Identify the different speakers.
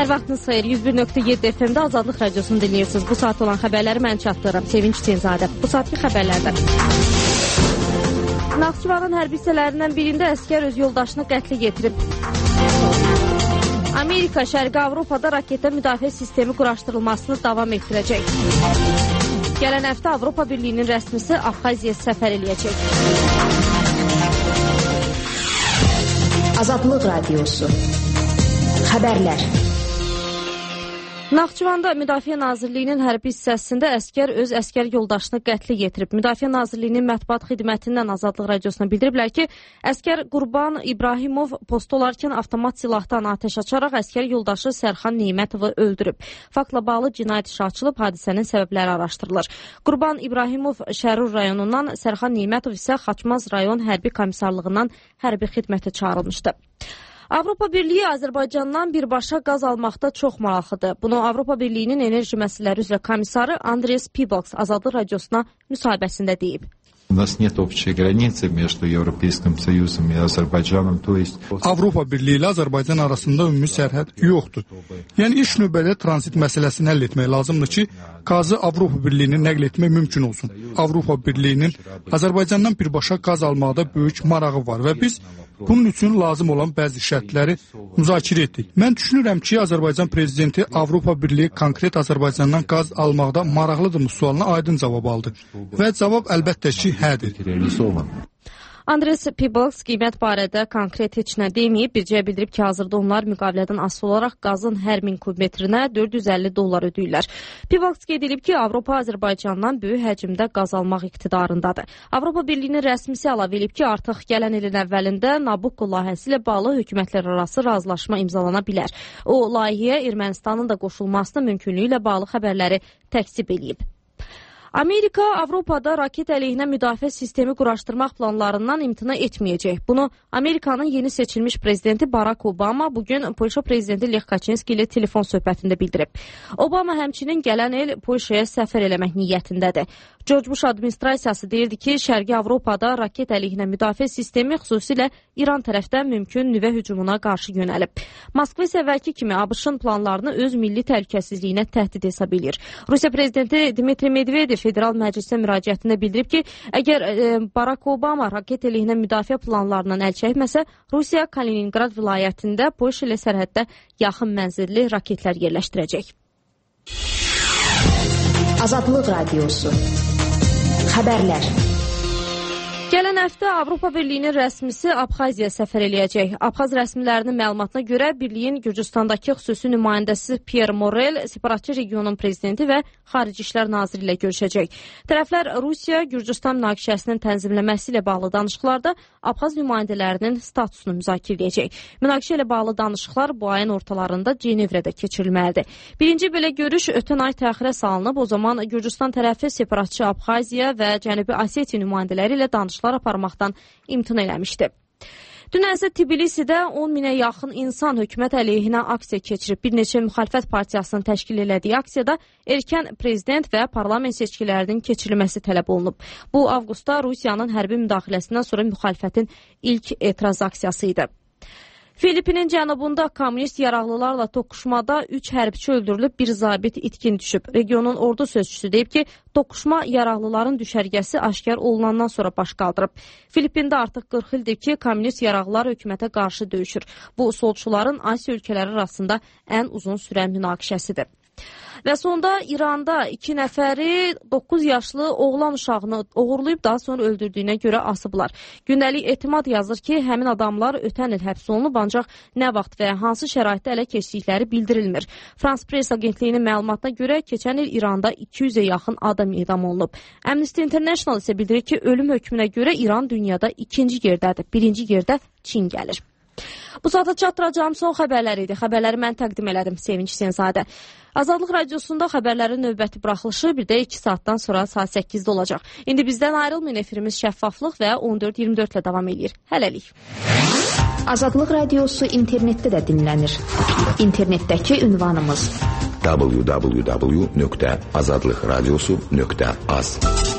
Speaker 1: Hər vaxtınız xeyir. 101.7 FM-də Azadlıq Radiosunu dinləyirsiniz. Bu saat olan xəbərləri mən çatdırıram. Sevinç Çinzadə. Bu saatki xəbərlərdə. Naxçıvanın hərbi hissələrindən birində əskər öz yoldaşını qətlə yetirib. Amerika Şərqi Avropada raketə müdafiə sistemi quraşdırılmasını davam etdirəcək. Gələn həftə Avropa Birliyinin rəsmisi Abxaziya səfər eləyəcək.
Speaker 2: Azadlıq Radiosu. Xəbərlər.
Speaker 1: Naxçıvanda Müdafiə Nazirliyinin hərbi hissəsində əskər öz əskər yoldaşını qətlə yetirib. Müdafiə Nazirliyinin mətbuat xidmətindən Azadlıq Radiosuna bildiriblər ki, əskər Qurban İbrahimov post olarkən avtomat silahdan atəş açaraq əskər yoldaşı Sərxan Neymətovu öldürüb. Faktla bağlı cinayət işi açılıb, hadisənin səbəbləri araşdırılır. Qurban İbrahimov Şərur rayonundan, Sərxan Neymətov isə Xaçmaz rayon hərbi komissarlığından hərbi xidmətə çağrılmışdı. Avropa Birliyi Azərbaycandan birbaşa qaz almaqda çox maraqlıdır. Bunu Avropa Birliyinin enerji məsələləri üzrə komissarı Andres Piebalgs Azadlıq Radiosuna müsahibəsində deyib.
Speaker 3: У нас нет общей границы между Европейским Союзом и Азербайджаном, то есть...
Speaker 4: Avropa Birliyi ilə Azərbaycan arasında ümumi sərhəd yoxdur. Yəni iş növbədə tranzit məsələsini həll etmək lazımdır ki, qazı Avropa Birliyinin nəql etmək mümkün olsun. Avropa Birliyinin Azərbaycandan birbaşa qaz almaqda böyük marağı var və biz bunun üçün lazım olan bəzi şərtləri müzakirə etdik. Mən düşünürəm ki, Azərbaycan prezidenti Avropa Birliyi konkret Azərbaycandan qaz almaqda maraqlıdırmı sualına aydın cavab aldı. Və cavab əlbəttə ki, hədir.
Speaker 1: Andres Piebalgs qiymət barədə konkret heç nə deməyib, bircə bildirib ki, hazırda onlar müqavilədən asılı olaraq qazın hər 1000 kubmetrinə $450 ödəyirlər. Piebalgs qeyd edib ki, Avropa Azərbaycandan böyük həcmdə qaz almaq iqtidarındadır. Avropa Birliyinin rəsmisi əlavə edib ki, artıq gələn ilin əvvəlində Nabucco layihəsi ilə bağlı hökumətlər arası razılaşma imzalana bilər. O, layihəyə Ermənistanın da qoşulmasına mümkünlüyü ilə bağlı xəbərləri təkzib edib. Amerika Avropada raket əleyhinə müdafiə sistemi quraşdırmaq planlarından imtina etməyəcək. Bunu Amerikanın yeni seçilmiş prezidenti Barack Obama bugün Polşa prezidenti Lech Kaczynski ilə telefon söhbətində bildirib. Obama həmçinin gələn il Polşaya səfər eləmək niyyətindədir. George Bush administrasiyası deyirdi ki, Şərqi Avropada raket əleyhinə müdafiə sistemi xüsusilə İran tərəfdən mümkün nüvə hücumuna qarşı yönəlib. Moskva isə əvvəlki kimi ABŞ-ın planlarını öz milli təhlükəsizliyinə təhdid hesab edir. Rusiya prezidenti Dmitri Medvedev Federal Məclisə müraciətində bildirib ki, əgər Barack Obama raket əleyhinə müdafiə planlarından əl çəkməsə, Rusiya Kaliningrad vilayətində Polşa ilə sərhəddə yaxın mənzilli raketlər yerləşdirəcək.
Speaker 2: Azadlıq Radiosu. Xəbərlər.
Speaker 1: Gələn həftə Avropa Birliyinin rəsmisi Abxaziya səfər eləyəcək. Abxaz rəsmilərinin məlumatına görə Birliyin Gürcüstandakı xüsusi nümayəndəsi Pierre Morel, separatçı regionun prezidenti və Xarici İşlər naziri ilə görüşəcək. Tərəflər Rusiya, Gürcüstan münaqişəsinin tənzimləməsi ilə bağlı danışıqlarda Abxaz nümayəndələrinin statusunu müzakirə edəcək. Münaqişə ilə bağlı danışıqlar bu ayın ortalarında Cenevrədə keçirilməlidir. Birinci belə görüş ötən ay təxirə salınıb. O zaman Gürcüstan tərəfi separatçı Abxaziya və Cənubi Osetiya nümayəndələri ilə danışıqlar aparmaqdan imtina eləmişdi. Dünən isə Tbilisidə 10 minə yaxın insan hökumət əleyhinə aksiya keçirib. Bir neçə müxalifət partiyasının təşkil elədiyi aksiyada erkən prezident və parlament seçkilərinin keçirilməsi tələb olunub. Bu, avqustda Rusiyanın hərbi müdaxiləsindən sonra müxalifətin ilk etiraz aksiyası idi. Filipinin cənubunda kommunist yaraqlılarla toqquşmada 3 hərbçi öldürülüb, bir zabit itkin düşüb. Regionun ordu sözçüsü deyib ki, toqquşma yaraqlıların düşərgəsi aşkar olunandan sonra baş qaldırıb. Filipində artıq 40 ildir ki, kommunist yaraqlılar hökumətə qarşı döyüşür. Bu, solçuların Asiya ölkələri arasında ən uzun sürən münaqişəsidir. Və sonda İranda 2 nəfəri 9 yaşlı oğlan uşağını oğurlayıb daha sonra öldürdüyünə görə asıblar. Gündəlik Etimad yazır ki, həmin adamlar ötən il həbs olunub, ancaq nə vaxt və hansı şəraitdə ələ keçdikləri bildirilmir. France Press agentliyinin məlumatına görə keçən il İranda 200-ə yaxın adam idam olunub. Amnesty International isə bildirir ki, ölüm hökmünə görə İran dünyada 2-ci yerdədir. 1-ci yerdə Çin gəlir. Bu saata çatdıracağım son xəbərlər idi. Xəbərləri mən təqdim elədim, Sevinç Senzadə. Azadlıq Radiosunda xəbərlərin növbəti buraxılışı bir də 2 saatdan sonra saat 8-də olacaq. İndi bizdən ayrılmayın, efirimiz şəffaflıq və 14-24 ilə davam edir. Hələlik.
Speaker 2: Azadlıq Radiosu internetdə də dinlənir. İnternetdəki ünvanımız www.azadlıqradiosu.az